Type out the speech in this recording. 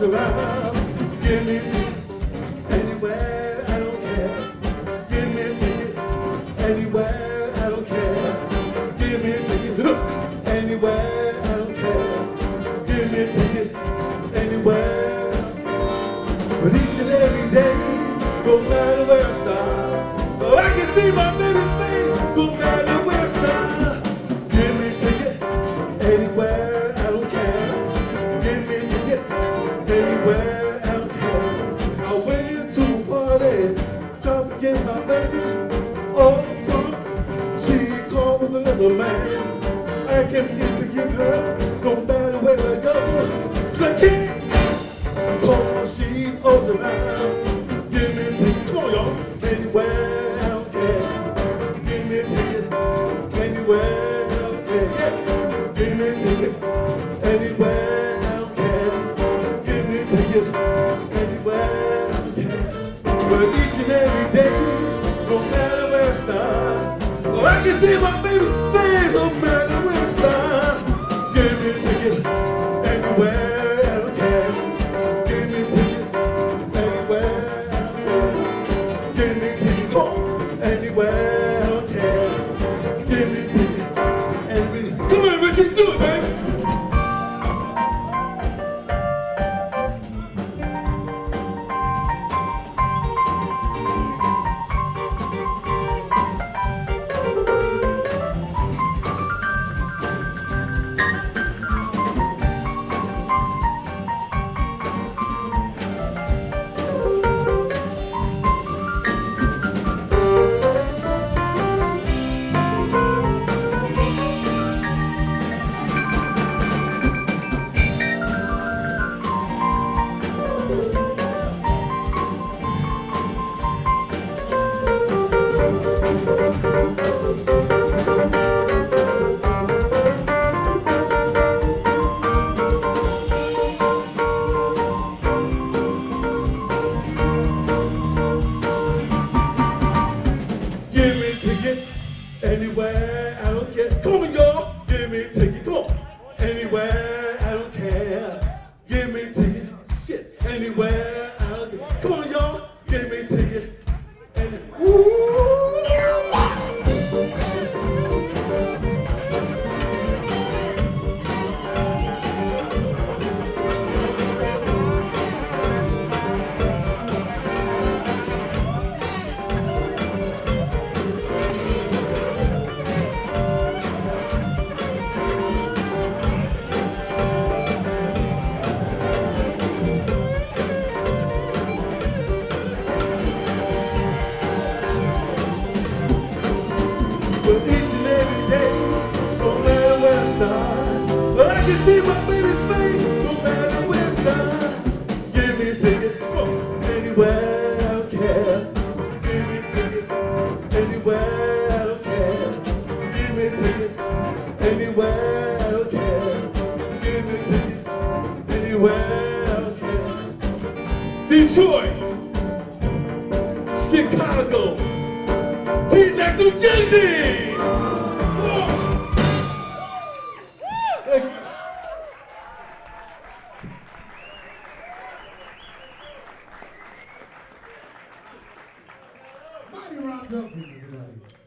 goes around. Give me a ticket anywhere, I don't care. Give me a ticket anywhere, I don't care. Give me a ticket anywhere, I don't care. Give me a ticket anywhere, I don't care. But each and every day, no matter where I start, oh, I can see my baby face, no matter where I start. Give me a ticket anywhere, I don't care. Give me a ticket anywhere, I don't care. I went into a party, trying to forget my baby. Oh, she called with another man. I can't seem to forgive her, no matter where I go. 'Cause I can't, cause she's always around. Give me a ticket, come on y'all, anywhere, I don't care. Give me a ticket anywhere, I don't care, yeah. Give me a ticket anywhere, I don't care. Give me a ticket anywhere, I don't care. But each and every day, no matter where I start, oh, I can see my baby face, no matter where I start. Give me a ticket anywhere, I don't care. Give me a ticket anywhere, I don't care. Give me a ticket, come on, anywhere, I don't care. Give me a ticket anywhere. Come on, Richard, do it, baby. Give me a ticket anywhere, I don't care. Come on, y'all. Give me a ticket. Come on. Anywhere, I don't care. Give me a ticket. Shit. Anywhere, I don't care. Come on, y'all. Give me a ticket. But each and every day, no matter where I start, but I can see my baby face, no matter where I start. Give me a ticket, anywhere, I don't care. Give me a ticket, anywhere, I don't care. Give me a ticket, anywhere, I don't care. Give me a ticket, anywhere, I don't care. Detroit, Chicago, T-Neck, New Jersey! Thank you. Mighty round up, people.